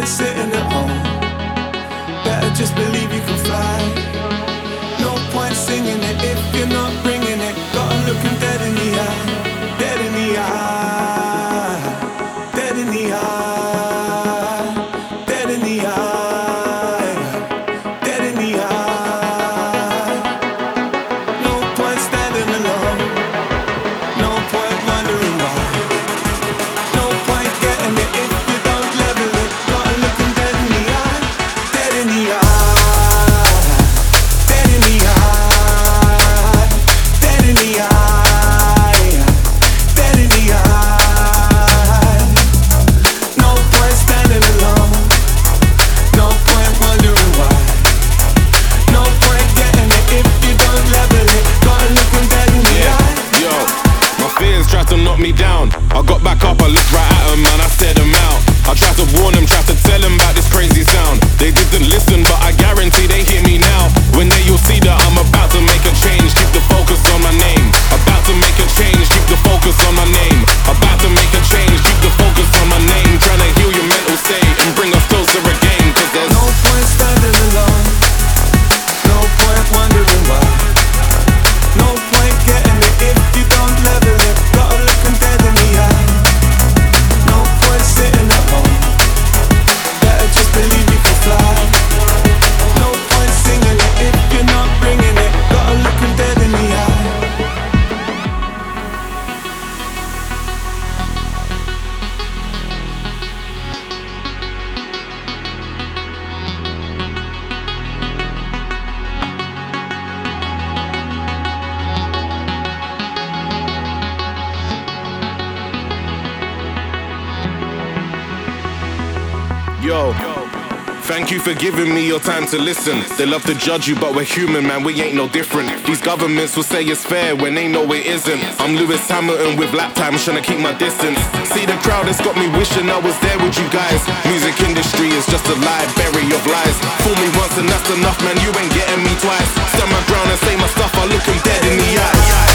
point sitting at home. Better just believe you can fly. No point singing it if you're not bringing it. Gotta look him dead in the eye. Dead in the eye. Dead in the eye. Dead in the eye. Dead in the eye. No point standing alone. No point wondering why. No point getting it if you don't level it. Gotta look him dead in the eye. Dead in the eye. Dead in the eye. Dead in the eye. Dead in the eye. No point standing alone. No point wondering why. No point getting it if you don't level it. Gotta look him dead in the eye. Yo, my fears tried to knock me down. I got back up, I looked right at them, man, I stared them out. I tried to warn them, tried to tell them about this crazy sound. They didn't listen, but I guarantee they hear me now. When they you'll see that I'm about to make a change. Keep the focus on my name. About to make a change, keep the focus on my name. About to make a change, keep the focus on my name. Trying to heal your mental state and bring us closer again. Cause there's No point standing alone. No point wondering why. No point getting it if you don't level it. Gotta look him dead in the eye. No point sitting at home. Better just believe you can fly. No point singing it if you're not bringing it. Gotta look him dead in the eye. Yo, thank you for giving me your time to listen. They love to judge you, but we're human, man, we ain't no different. These governments will say it's fair when they know it isn't. I'm Lewis Hamilton with lap times, trying to keep my distance. See the crowd, it's got me wishing I was there with you guys. Music industry is just a library of lies. Fool me once and that's enough, man, you ain't getting me twice. Stand my ground and say my stuff, I look 'em dead in the eye.